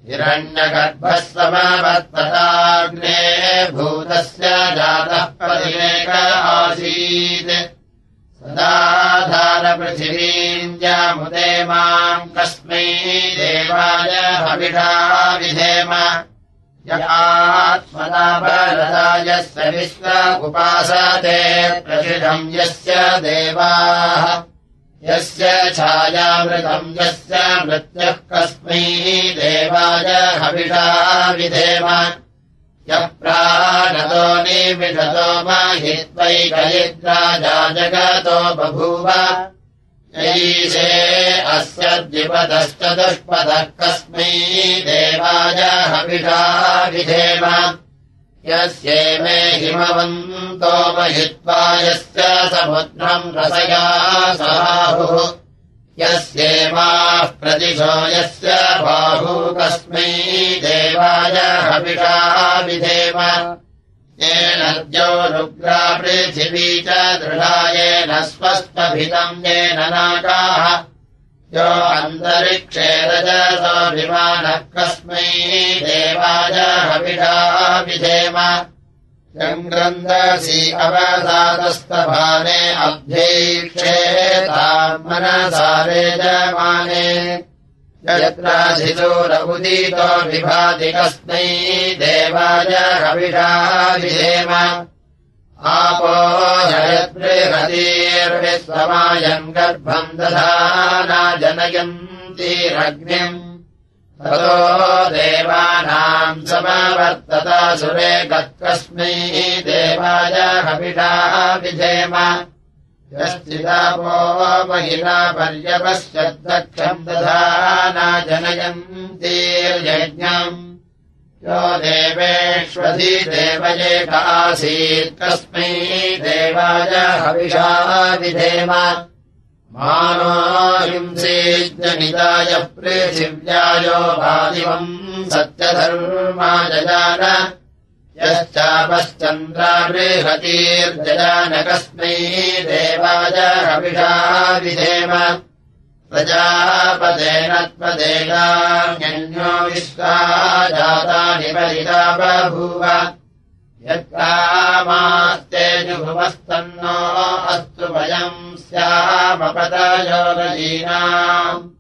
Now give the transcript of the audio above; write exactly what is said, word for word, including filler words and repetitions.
हिरण्यगर्भस्वमवर्तताग्ने भूतस्य जातः पतिरेक आसीत् सदाधारपृथिवीम् जामुदे माम् कस्मै देवाय हविषा विधेम यस्मात्मनापरदायस्य विश्व उपासते प्रशिषम् यस्य देवाः यस्य छायामृतम् यस्य मृत्युः कस्मै देवाय हविषा विधेम यः प्राणतो निमिषतो महित्वैकयिद्राजा जगतो बभूव यैषे अस्य द्विपदश्चतुष्पदः कस्मै देवाय हविषा विधेम यस्येमे हिमवन्तो महित्वा यस्य समुद्रम् रसया सहाहुः यस्येमाः प्रतिशो यस्य बाहू कस्मै देवाय हविषा विधेम येन द्यौरुग्रा पृथिवी च दृढा येन स्वस्पभितम् येन नागाः यो अन्तरिक्षे रजसो विमानः कस्मै देवाय हविषा विधेम यम् ग्रन्थसि अवसादस्तभाने अभ्यैक्षे ताम् मनसा रेजमाने यत्राधिसूर उदीतो विभाति कस्मै देवाय हविषा विधेम आपो जयद्बृहतीर्विश्वमायम् गर्भम् दधाना जनयन्तीरग्निम् ततो देवानाम् समवर्तता सुरे गत्कस्मै देवाय हविषा विधेम यश्चिदापो महिला पर्यपश्यद्दक्षम् दधाना जनयन्तीर्यज्ञम् यो देवेष्वधिदेवयेक आसीत् कस्मै देवाय हविषा विधेम मानो हिंसेज्ञनिदाय पृथिव्यायो भादिवम् सत्यधर्मा जजान यश्चापश्चन्द्रा बृहतीर्जजान कस्मै देवाय हविषा विधेम प्रजापतेन त्वदेनान्यो विश्वा जातानि परिता बभूव यत्कामास्ते जुभुमस्तन्नो अस्तु वयम् स्यामपतयो रजीनाम्